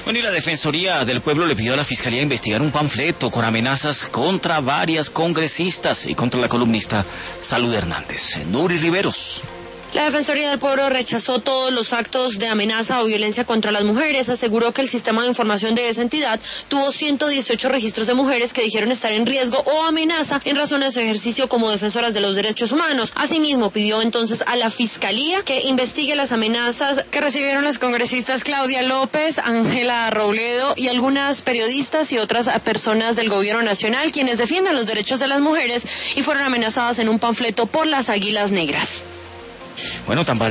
Bueno, y la Defensoría del Pueblo le pidió a la Fiscalía investigar un panfleto con amenazas contra varias congresistas y contra la columnista Salud Hernández. Nuri Riveros. La Defensoría del Pueblo rechazó todos los actos de amenaza o violencia contra las mujeres. Aseguró que el sistema de información de esa entidad tuvo 118 registros de mujeres que dijeron estar en riesgo o amenaza en razón de su ejercicio como defensoras de los derechos humanos. Asimismo, pidió entonces a la Fiscalía que investigue las amenazas que recibieron las congresistas Claudia López, Ángela Robledo y algunas periodistas y otras personas del gobierno nacional quienes defiendan los derechos de las mujeres y fueron amenazadas en un panfleto por las Águilas Negras. Bueno, tan